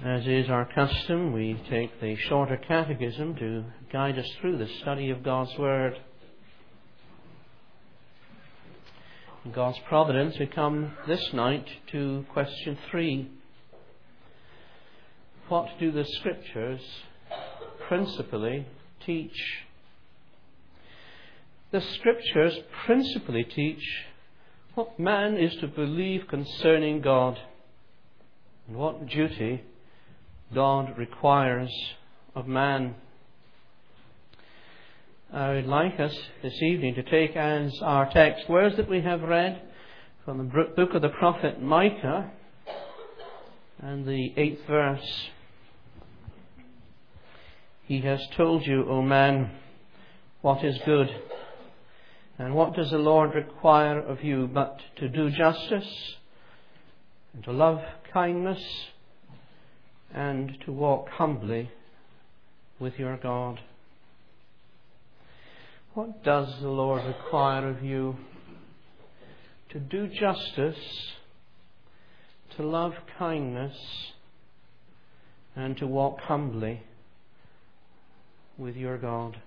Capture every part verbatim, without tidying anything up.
As is our custom, we take the shorter catechism to guide us through the study of God's Word. In God's providence, we come this night to question three. What do the Scriptures principally teach? The Scriptures principally teach what man is to believe concerning God and what duty God requires of man. I would like us this evening to take as our text words that we have read from the book of the prophet Micah and the eighth verse. He has told you, O man, what is good, and what does the Lord require of you but to do justice, and to love kindness, and to walk humbly with your God. What does the Lord require of you? To do justice, to love kindness, and to walk humbly with your God.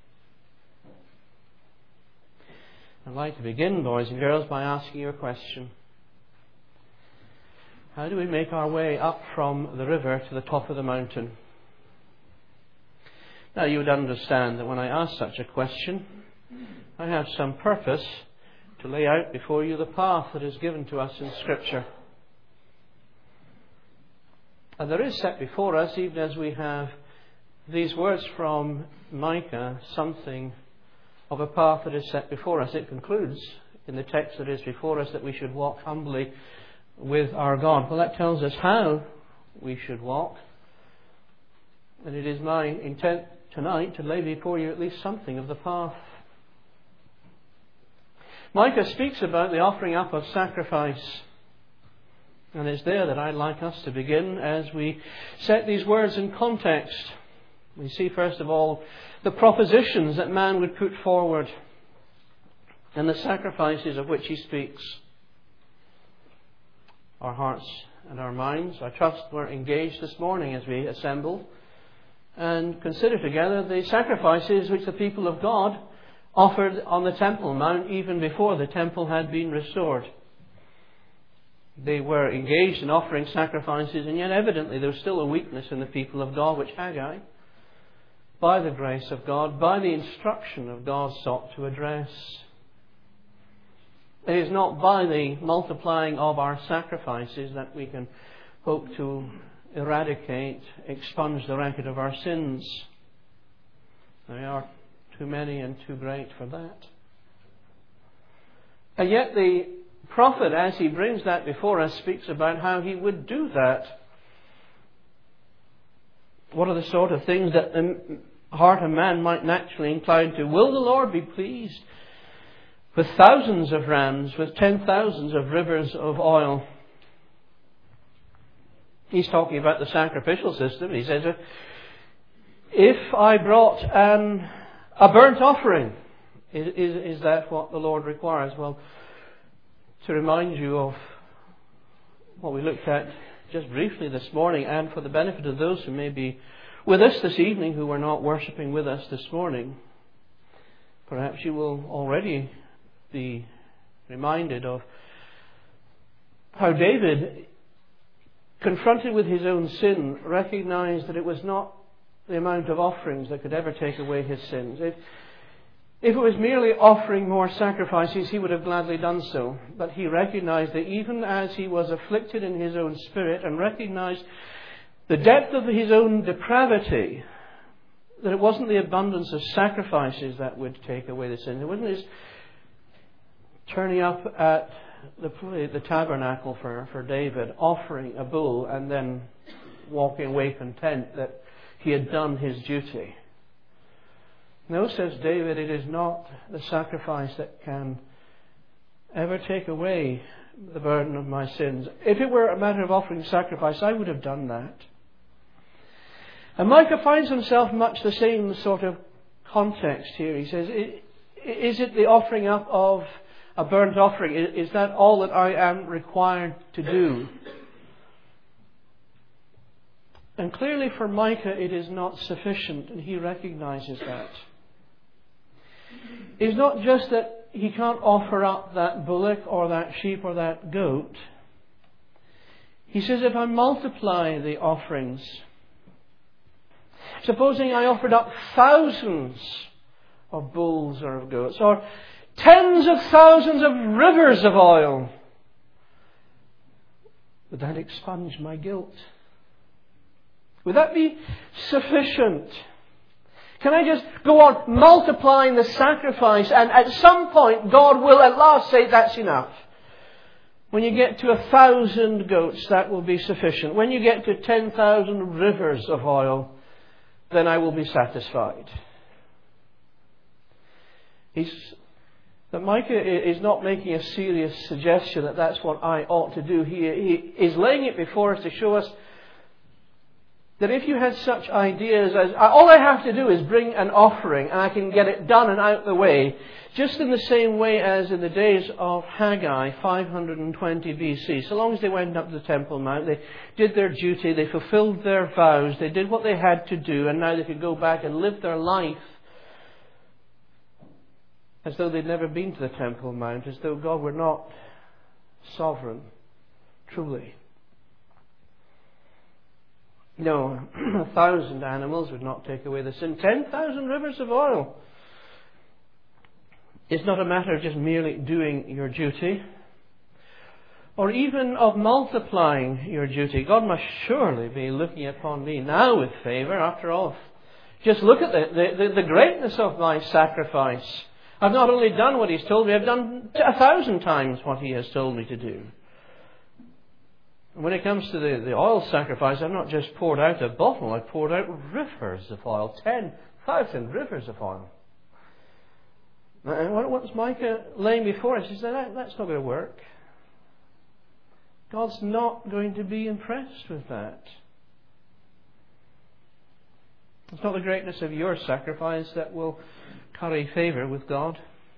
I'd like to begin, boys and girls, by asking you a question. How do we make our way up from the river to the top of the mountain? Now, you would understand that when I ask such a question, I have some purpose to lay out before you the path that is given to us in Scripture. And there is set before us, even as we have these words from Micah, something of a path that is set before us. It concludes in the text that is before us that we should walk humbly with our God. Well, that tells us how we should walk. And it is my intent tonight to lay before you at least something of the path. Micah speaks about the offering up of sacrifice. And it's there that I'd like us to begin as we set these words in context. We see first of all the propositions that man would put forward and the sacrifices of which he speaks. Our hearts and our minds, I trust, were engaged this morning as we assembled and consider together the sacrifices which the people of God offered on the Temple Mount even before the temple had been restored. They were engaged in offering sacrifices, and yet evidently there was still a weakness in the people of God, which Haggai, by the grace of God, by the instruction of God, sought to address. It is not by the multiplying of our sacrifices that we can hope to eradicate, expunge the record of our sins. They are too many and too great for that. And yet the prophet, as he brings that before us, speaks about how he would do that. What are the sort of things that the heart of man might naturally incline to? Will the Lord be pleased with thousands of rams, with ten thousands of rivers of oil? He's talking about the sacrificial system. He says, if I brought an, a burnt offering, is, is, is that what the Lord requires? Well, to remind you of what we looked at just briefly this morning, and for the benefit of those who may be with us this evening who were not worshipping with us this morning, perhaps you will already be reminded of how David, confronted with his own sin, recognized that it was not the amount of offerings that could ever take away his sins. If, if it was merely offering more sacrifices, he would have gladly done so. But he recognized that even as he was afflicted in his own spirit and recognized the depth of his own depravity, that it wasn't the abundance of sacrifices that would take away the sin. It wasn't his turning up at the, the tabernacle for, for David, offering a bull and then walking away content that he had done his duty. No, says David, it is not the sacrifice that can ever take away the burden of my sins. If it were a matter of offering sacrifice, I would have done that. And Micah finds himself much the same sort of context here. He says, is it the offering up of a burnt offering? Is that all that I am required to do? And clearly for Micah it is not sufficient, and he recognizes that. It's not just that he can't offer up that bullock or that sheep or that goat. He says, if I multiply the offerings, supposing I offered up thousands of bulls or of goats, or tens of thousands of rivers of oil, would that expunge my guilt? Would that be sufficient? Can I just go on multiplying the sacrifice, and at some point God will at last say that's enough? When you get to a thousand goats, that will be sufficient. When you get to ten thousand rivers of oil, then I will be satisfied. He's, that Micah is not making a serious suggestion that that's what I ought to do. He, he is laying it before us to show us that if you had such ideas as, all I have to do is bring an offering and I can get it done and out the way, just in the same way as in the days of Haggai, five hundred twenty B C. So long as they went up to the Temple Mount, they did their duty, they fulfilled their vows, they did what they had to do, and now they could go back and live their life as though they'd never been to the Temple Mount, as though God were not sovereign, truly. No, a thousand animals would not take away the sin. Ten thousand rivers of oil. It's not a matter of just merely doing your duty, or even of multiplying your duty. God must surely be looking upon me now with favour. After all, just look at the, the, the greatness of my sacrifice. I've not only done what He's told me, I've done a thousand times what He has told me to do. When it comes to the, the oil sacrifice, I've not just poured out a bottle, I've poured out rivers of oil. Ten thousand rivers of oil. And what's Micah laying before us? He said, that, that's not going to work. God's not going to be impressed with that. It's not the greatness of your sacrifice that will curry favour with God.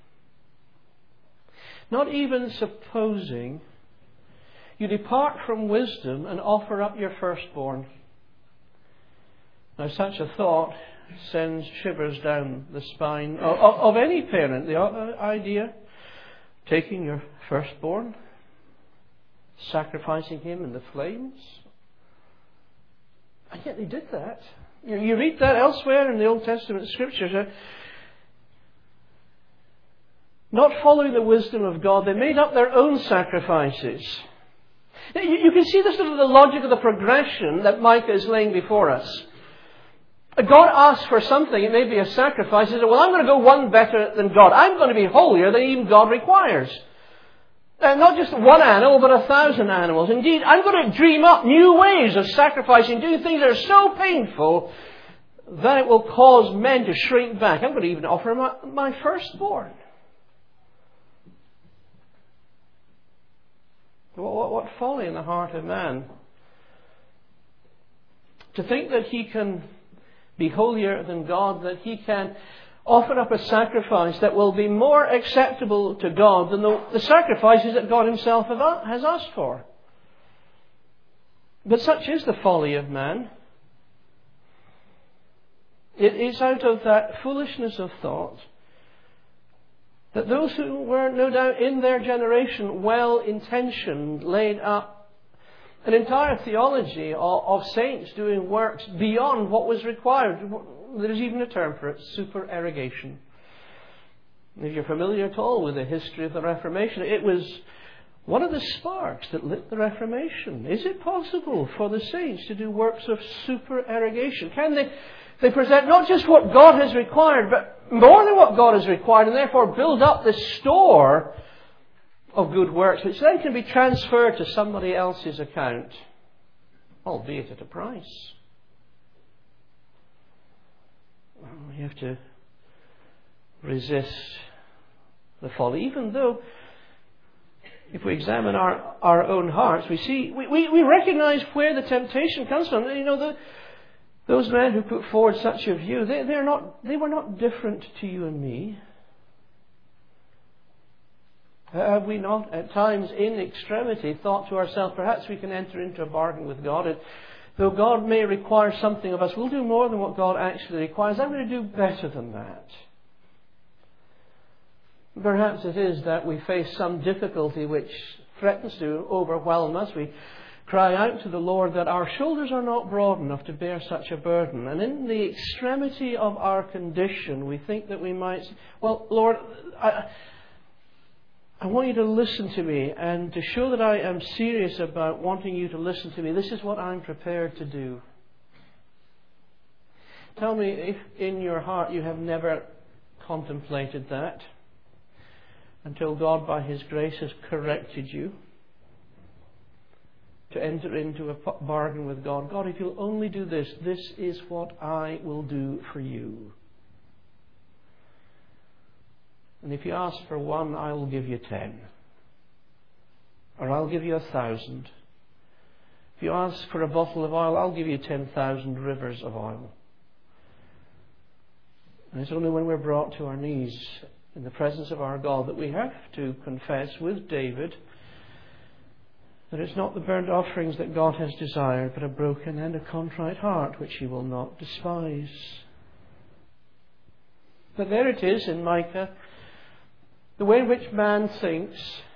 Not even supposing you depart from wisdom and offer up your firstborn. Now such a thought sends shivers down the spine of, of, of any parent. The idea, taking your firstborn, sacrificing him in the flames. And yet they did that. You, you read that elsewhere in the Old Testament Scriptures. Uh, not following the wisdom of God, they made up their own sacrifices. You can see this sort of the logic of the progression that Micah is laying before us. God asks for something, it may be a sacrifice. He says, well, I'm going to go one better than God. I'm going to be holier than even God requires. Uh, not just one animal, but a thousand animals. Indeed, I'm going to dream up new ways of sacrificing, doing things that are so painful that it will cause men to shrink back. I'm going to even offer my, my firstborn. What, what folly in the heart of man. To think that he can be holier than God, that he can offer up a sacrifice that will be more acceptable to God than the, the sacrifices that God Himself have, has asked for. But such is the folly of man. It is out of that foolishness of thought that those who were no doubt in their generation well-intentioned laid up an entire theology of, of saints doing works beyond what was required. There is even a term for it, supererogation. If you're familiar at all with the history of the Reformation, it was one of the sparks that lit the Reformation. Is it possible for the saints to do works of supererogation? Can they, they present not just what God has required, but more than what God has required, and therefore build up the store of good works, which then can be transferred to somebody else's account, albeit at a price. We have to resist the folly, even though if we examine our, our own hearts, we see we, we, we recognize where the temptation comes from. You know, the, those men who put forward such a view, they they're not they were not different to you and me. Have we not at times in extremity thought to ourselves, perhaps we can enter into a bargain with God, and though God may require something of us, we'll do more than what God actually requires. I'm going to do better than that. Perhaps it is that we face some difficulty which threatens to overwhelm us. We cry out to the Lord that our shoulders are not broad enough to bear such a burden. And in the extremity of our condition, we think that we might, well, Lord, I, I want you to listen to me, and to show that I am serious about wanting you to listen to me, this is what I'm prepared to do. Tell me if in your heart you have never contemplated that until God by His grace has corrected you to enter into a bargain with God. God, if you'll only do this, this is what I will do for you. And if you ask for one, I will give you ten. Or I'll give you a thousand. If you ask for a bottle of oil, I'll give you ten thousand rivers of oil. And it's only when we're brought to our knees in the presence of our God that we have to confess with David that it's not the burnt offerings that God has desired, but a broken and a contrite heart which He will not despise. But there it is in Micah, the way in which man thinks.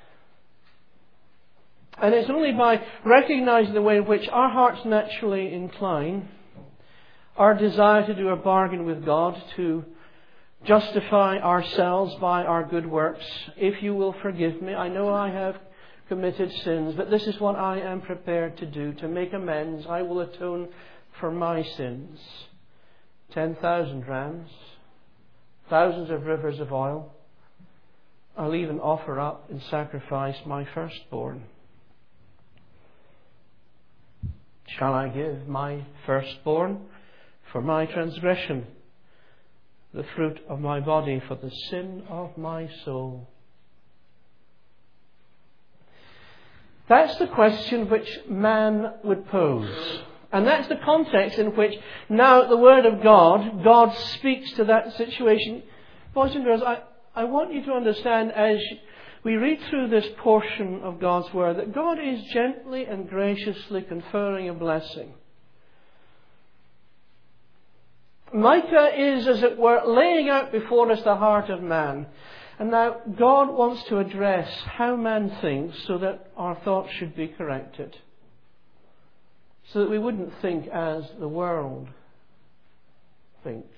And it's only by recognizing the way in which our hearts naturally incline, our desire to do a bargain with God, to justify ourselves by our good works. If you will forgive me, I know I have committed sins, but this is what I am prepared to do. To make amends, I will atone for my sins. Ten thousand rams, thousands of rivers of oil. I'll even offer up in sacrifice my firstborn. Shall I give my firstborn for my transgression, the fruit of my body for the sin of my soul? That's the question which man would pose. And that's the context in which now the Word of God, God speaks to that situation. Boys and girls, I, I want you to understand as we read through this portion of God's Word that God is gently and graciously conferring a blessing. Micah is, as it were, laying out before us the heart of man. And now God wants to address how man thinks so that our thoughts should be corrected. So that we wouldn't think as the world thinks.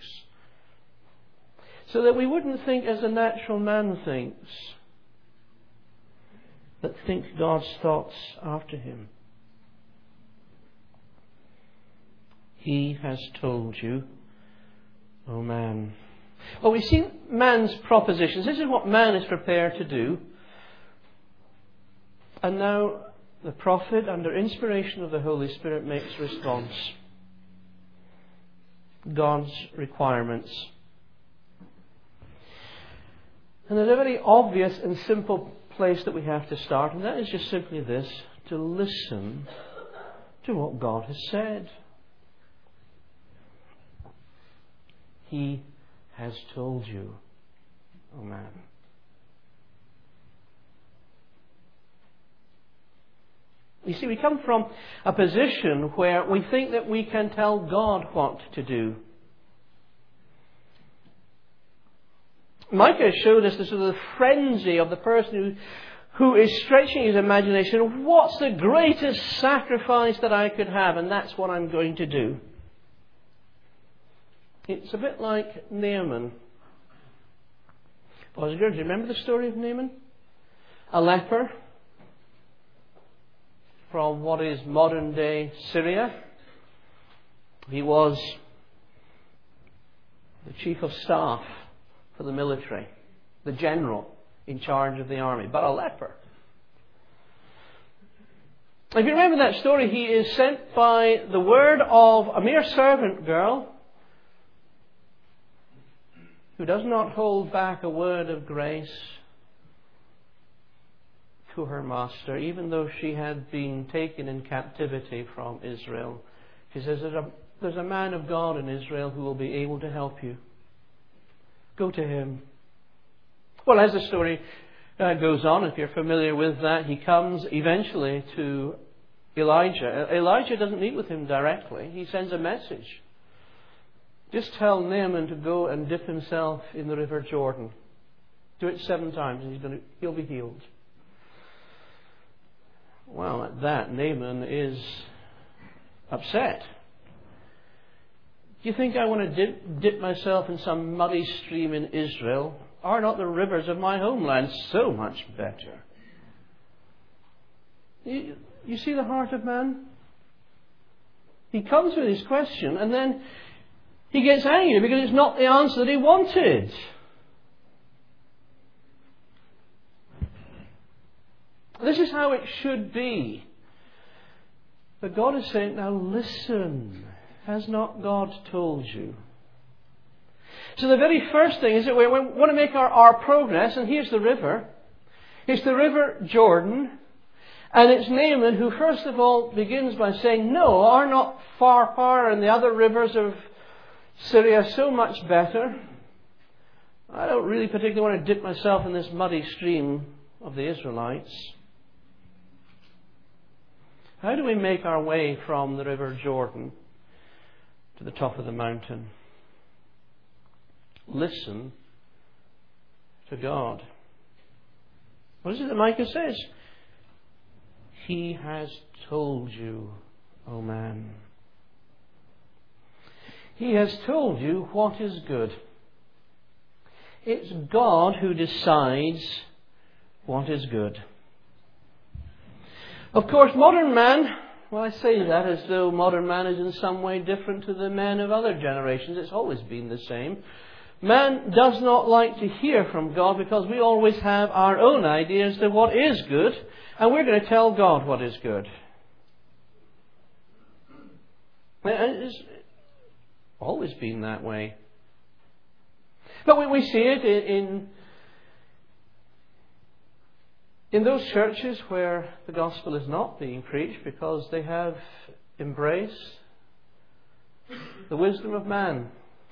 So that we wouldn't think as the natural man thinks. But think God's thoughts after him. He has told you, O man. Well, we've seen man's propositions. This is what man is prepared to do. And now the prophet, under inspiration of the Holy Spirit, makes response. God's requirements. And there's a very obvious and simple place that we have to start, and that is just simply this: to listen to what God has said. He has told you, O man. You see, we come from a position where we think that we can tell God what to do. Micah showed us the sort of frenzy of the person who, who is stretching his imagination. What's the greatest sacrifice that I could have? And that's what I'm going to do. It's a bit like Naaman. Boys and girls, do you remember the story of Naaman? A leper from what is modern day Syria. He was the chief of staff for the military, the general in charge of the army, but a leper. If you remember that story, he is sent by the word of a mere servant girl who does not hold back a word of grace to her master, even though she had been taken in captivity from Israel. She says, there's a, there's a man of God in Israel who will be able to help you. Go to him. Well, as the story uh, goes on, if you're familiar with that, he comes eventually to Elijah. Elijah doesn't meet with him directly. He sends a message. Just tell Naaman to go and dip himself in the River Jordan. Do it seven times and he's going to, he'll be healed. Well, at that, Naaman is upset. Do you think I want to dip, dip myself in some muddy stream in Israel? Are not the rivers of my homeland so much better? You, you see the heart of man? He comes with his question and then he gets angry because it's not the answer that he wanted. This is how it should be. But God is saying, now listen. Has not God told you? So the very first thing is that we want to make our, our progress, and here's the river. It's the River Jordan, and it's Naaman who first of all begins by saying, no, are not Pharpar and the other rivers of Syria so much better? I don't really particularly want to dip myself in this muddy stream of the Israelites. How do we make our way from the River Jordan to the top of the mountain? Listen to God. What is it that Micah says? He has told you, O man. He has told you what is good. It's God who decides what is good. Of course, modern man, well, I say that as though modern man is in some way different to the men of other generations. It's always been the same. Man does not like to hear from God because we always have our own ideas of what is good, and we're going to tell God what is good. It's always been that way. But we, we see it in, in In those churches where the gospel is not being preached because they have embraced the wisdom of man.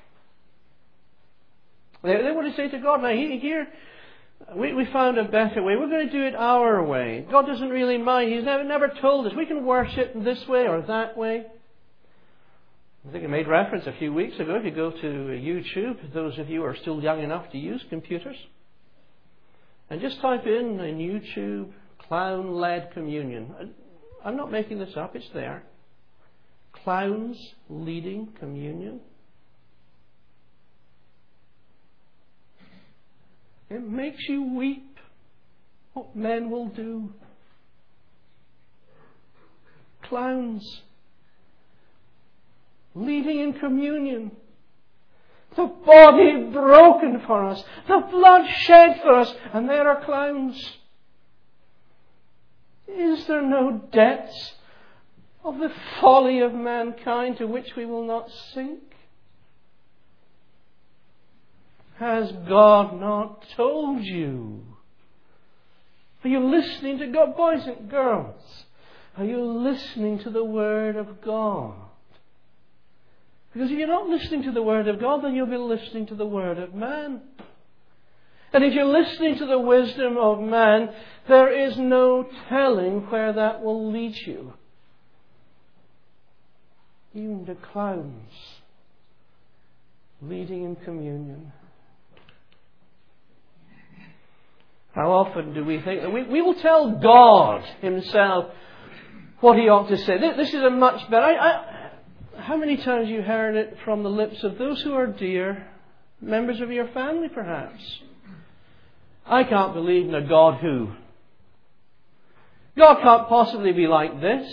They, they want to say to God, now here, we, we found a better way. We're going to do it our way. God doesn't really mind. He's never, never told us. We can worship this way or that way. I think I made reference a few weeks ago. If you go to YouTube, those of you who are still young enough to use computers, and just type in in YouTube, clown-led communion. I'm not making this up, it's there. Clowns leading communion. It makes you weep what men will do. Clowns leading in communion. The body broken for us. The blood shed for us. And there are clowns. Is there no depths of the folly of mankind to which we will not sink? Has God not told you? Are you listening to God? Boys and girls, are you listening to the Word of God? Because if you're not listening to the Word of God, then you'll be listening to the Word of man. And if you're listening to the wisdom of man, there is no telling where that will lead you. Even the clowns leading in communion. How often do we think that we, we will tell God Himself what He ought to say? This is a much better... I, I, How many times have you heard it from the lips of those who are dear, members of your family perhaps? I can't believe in a God who. God can't possibly be like this.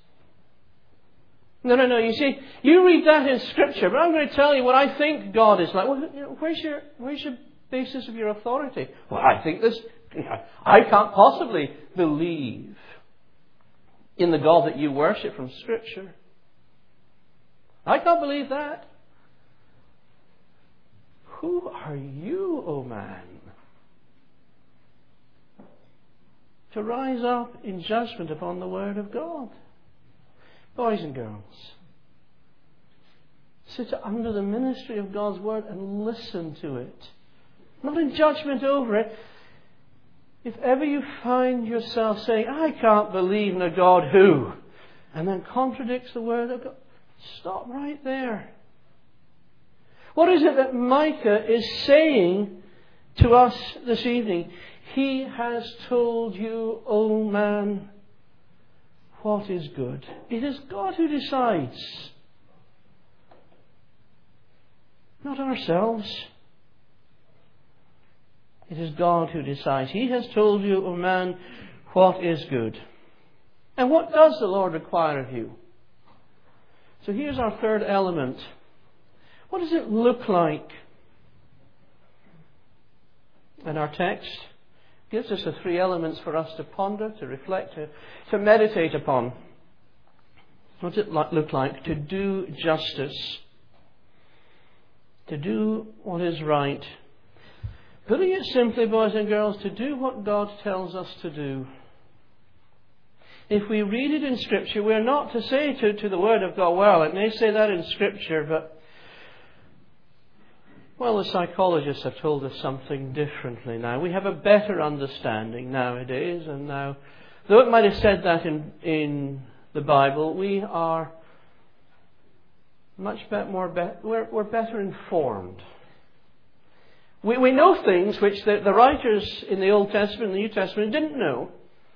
No, no, no. You see, you read that in Scripture, but I'm going to tell you what I think God is like. Well, you know, where's your where's your basis of your authority? Well, I think this. I can't possibly believe in the God that you worship from Scripture. I can't believe that. Who are you, O man, to rise up in judgment upon the Word of God? Boys and girls, sit under the ministry of God's Word and listen to it. Not in judgment over it. If ever you find yourself saying, I can't believe in a God who, and then contradicts the Word of God. Stop right there. What is it that Micah is saying to us this evening? He has told you, O man, what is good. It is God who decides, not ourselves. It is God who decides. He has told you, O man, what is good. And what does the Lord require of you? So here's our third element. What does it look like? And our text gives us the three elements for us to ponder, to reflect, to, to meditate upon. What does it look like? To do justice. To do what is right. Putting it simply, boys and girls, to do what God tells us to do. If we read it in Scripture, we're not to say to, to the Word of God, well, it may say that in Scripture, but, well, the psychologists have told us something differently now. We have a better understanding nowadays, and now, though it might have said that in, in the Bible, we are much better, more be- we're, we're better informed. We, we know things which the, the writers in the Old Testament and the New Testament didn't know.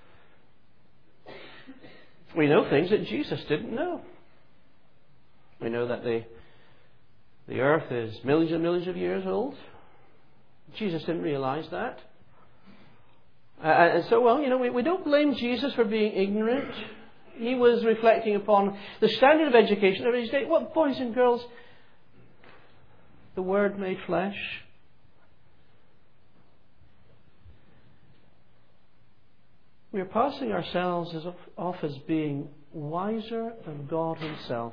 We know things that Jesus didn't know. We know that the, the earth is millions and millions of years old. Jesus didn't realize that. Uh, and so, well, you know, we, we don't blame Jesus for being ignorant. He was reflecting upon the standard of education of his day. What, boys and girls? The Word made flesh. We are passing ourselves as off as being wiser than God Himself.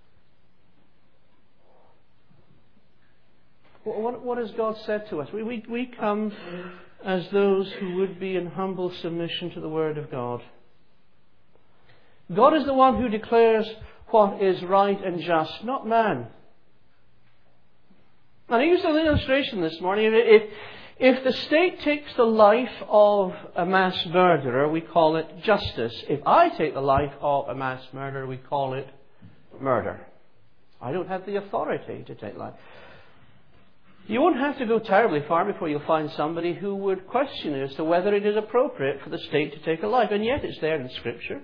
What, what has God said to us? We, we, we come as those who would be in humble submission to the Word of God. God is the one who declares what is right and just, not man. And I used an illustration this morning. If, if the state takes the life of a mass murderer, we call it justice. If I take the life of a mass murderer, we call it murder. I don't have the authority to take life. You won't have to go terribly far before you'll find somebody who would question as to whether it is appropriate for the state to take a life. And yet it's there in Scripture.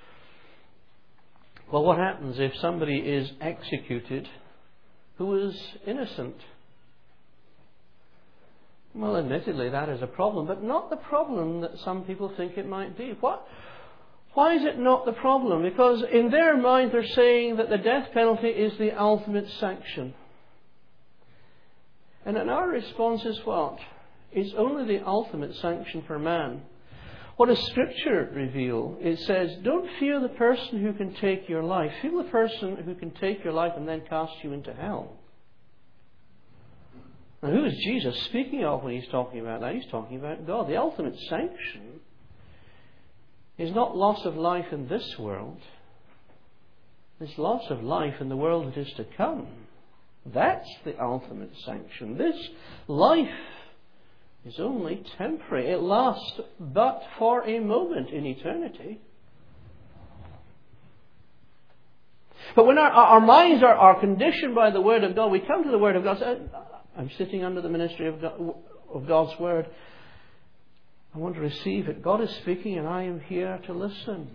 Well, what happens if somebody is executed who is innocent? Well, admittedly, that is a problem, but not the problem that some people think it might be. What? Why is it not the problem? Because in their mind they're saying that the death penalty is the ultimate sanction. And in our response is what? It's only the ultimate sanction for man. What does Scripture reveal? It says, don't fear the person who can take your life. Fear the person who can take your life and then cast you into hell. Now, who is Jesus speaking of when He's talking about that? He's talking about God. The ultimate sanction is not loss of life in this world. It's loss of life in the world that is to come. That's the ultimate sanction. This life is only temporary. It lasts but for a moment in eternity. But when our, our minds are, are conditioned by the Word of God, we come to the Word of God and say, I'm sitting under the ministry of, God, of God's Word. I want to receive it. God is speaking and I am here to listen.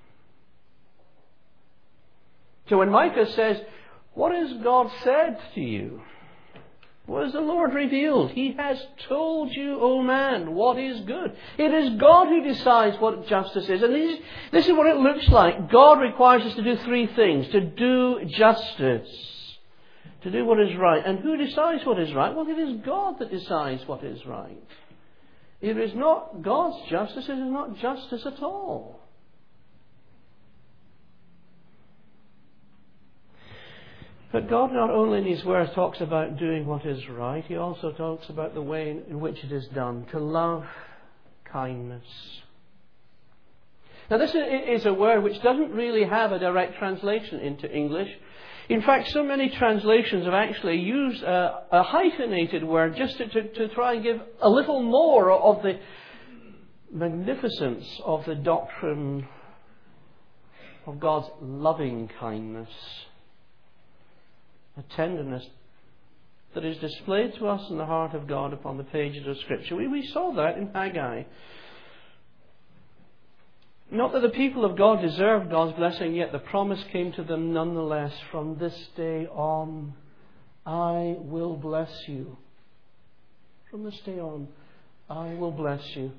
So when Micah says, what has God said to you? What has the Lord revealed? He has told you, O man, what is good. It is God who decides what justice is. And this, this is what it looks like. God requires us to do three things. To do justice. To do what is right. And who decides what is right? Well, it is God that decides what is right. It is not God's justice. It is not justice at all. But God not only in His Word talks about doing what is right, He also talks about the way in which it is done. To love kindness. Now this is a word which doesn't really have a direct translation into English. In fact, so many translations have actually used a, a hyphenated word just to, to, to try and give a little more of the magnificence of the doctrine of God's loving kindness, a tenderness that is displayed to us in the heart of God upon the pages of Scripture. We, we saw that in Haggai. Not that the people of God deserved God's blessing, yet the promise came to them nonetheless. From this day on, I will bless you. From this day on, I will bless you.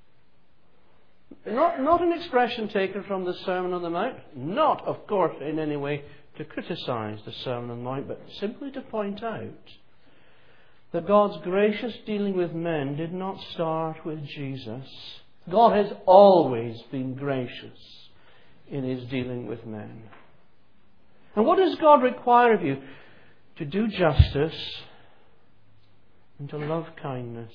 Not, not an expression taken from the Sermon on the Mount. Not, of course, in any way to criticize the Sermon on the Mount, but simply to point out that God's gracious dealing with men did not start with Jesus. God has always been gracious in His dealing with men. And what does God require of you? To do justice and to love kindness.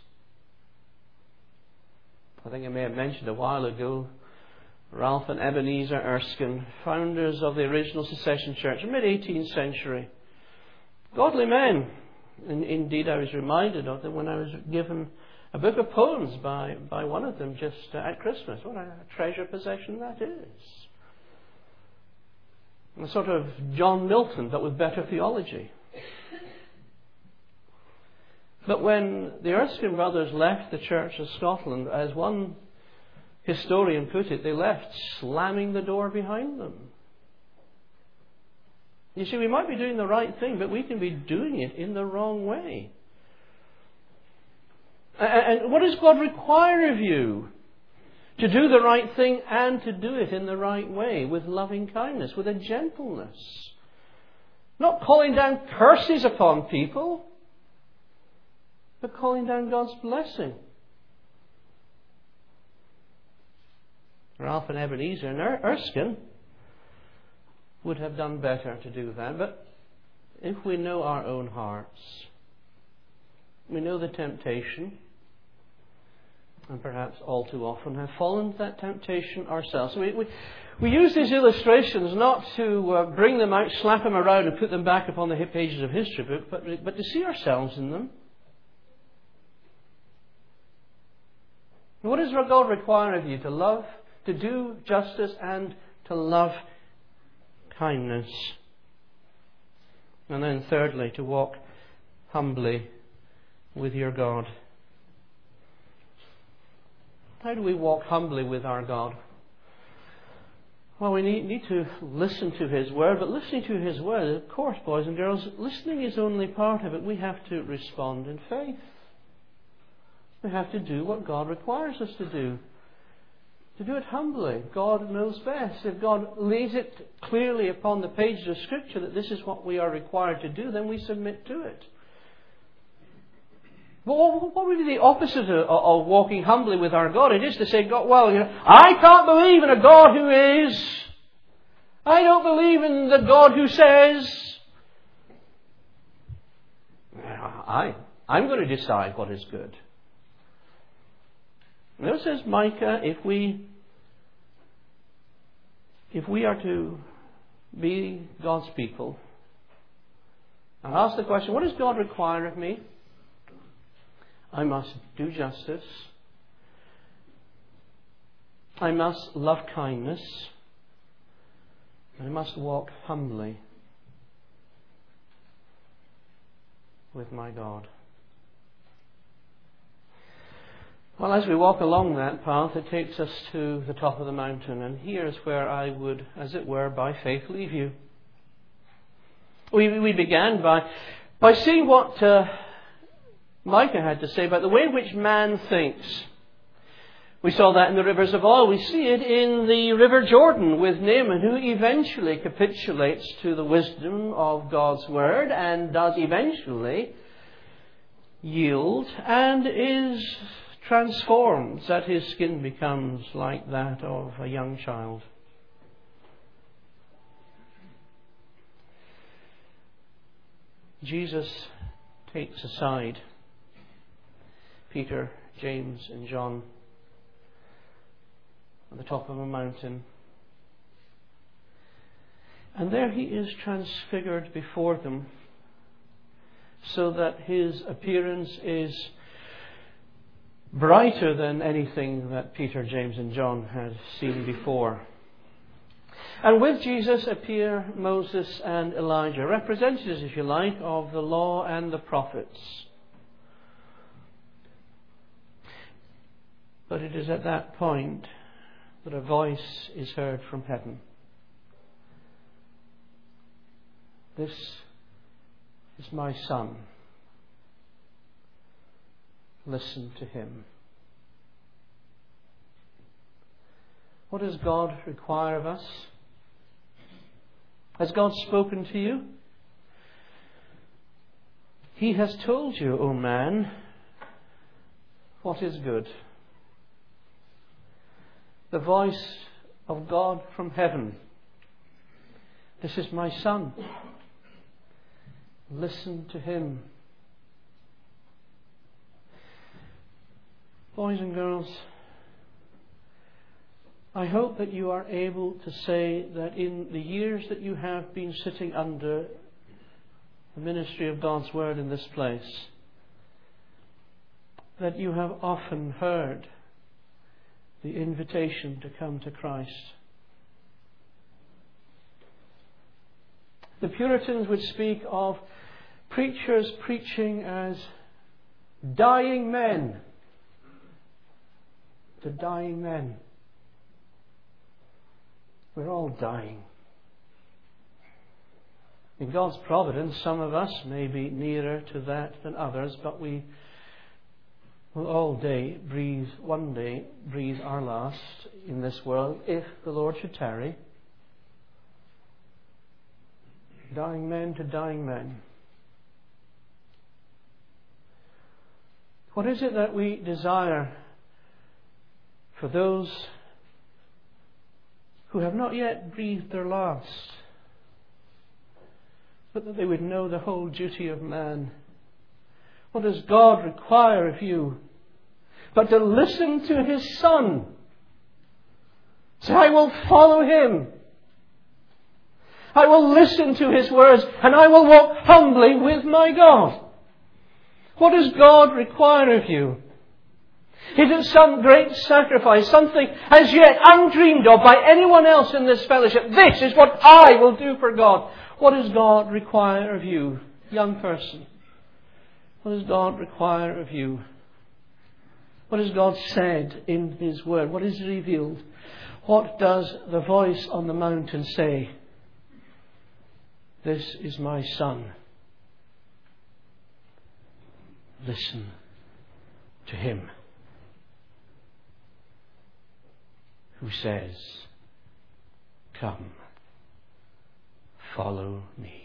I think I may have mentioned a while ago, Ralph and Ebenezer Erskine, founders of the original Secession Church, mid-eighteenth century. Godly men. And indeed, I was reminded of them when I was given a book of poems by, by one of them just uh, at Christmas. What a treasure possession that is. A sort of John Milton, but with better theology. But when the Erskine brothers left the Church of Scotland, as one historian put it, they left slamming the door behind them. You see, we might be doing the right thing, but we can be doing it in the wrong way. And what does God require of you? To do the right thing and to do it in the right way, with loving kindness, with a gentleness. Not calling down curses upon people, but calling down God's blessing. Ralph and Ebenezer and Erskine would have done better to do that. But if we know our own hearts, we know the temptation, and perhaps all too often have fallen to that temptation ourselves. So we, we, we use these illustrations not to uh, bring them out, slap them around and put them back upon the pages of history book, but, but to see ourselves in them. What does God require of you? To love, to do justice, and to love kindness. And then thirdly, to walk humbly with your God. How do we walk humbly with our God? Well, we need, need to listen to His Word, but listening to His Word, of course, boys and girls, listening is only part of it. We have to respond in faith. We have to do what God requires us to do. To do it humbly. God knows best. If God lays it clearly upon the pages of Scripture that this is what we are required to do, then we submit to it. But what would be the opposite of, of walking humbly with our God? It is to say, God, well, you know, I can't believe in a God who is. I don't believe in the God who says. I, I'm going to decide what is good. And it says Micah, if we, if we are to be God's people, and ask the question, what does God require of me? I must do justice. I must love kindness. I must walk humbly with my God. Well, as we walk along that path, it takes us to the top of the mountain. And here is where I would, as it were, by faith leave you. We, we began by, by seeing what Uh, Micah had to say about the way in which man thinks. We saw that in the rivers of oil. We see it in the River Jordan with Naaman, who eventually capitulates to the wisdom of God's Word and does eventually yield and is transformed, so that his skin becomes like that of a young child. Jesus takes aside Peter, James and John on the top of a mountain. And there he is transfigured before them so that his appearance is brighter than anything that Peter, James and John had seen before. And with Jesus appear Moses and Elijah, representatives, if you like, of the law and the prophets. But it is at that point that a voice is heard from heaven. This is my Son. Listen to him. What does God require of us? Has God spoken to you? He has told you, O man, what is good. The voice of God from heaven. This is my Son. Listen to him. Boys and girls, I hope that you are able to say that in the years that you have been sitting under the ministry of God's Word in this place, that you have often heard the invitation to come to Christ. The Puritans would speak of preachers preaching as dying men to dying men. We're all dying. In God's providence, some of us may be nearer to that than others, but we will all day breathe, one day breathe our last in this world, if the Lord should tarry. Dying men to dying men. What is it that we desire for those who have not yet breathed their last, but that they would know the whole duty of man? What does God require of you? But to listen to his Son. Say, I will follow him. I will listen to his words, and I will walk humbly with my God. What does God require of you? Is it some great sacrifice, something as yet undreamed of by anyone else in this fellowship? This is what I will do for God. What does God require of you, young person? What does God require of you? What has God said in his word? What is revealed? What does the voice on the mountain say? This is my Son. Listen to him. Who says, come, follow me.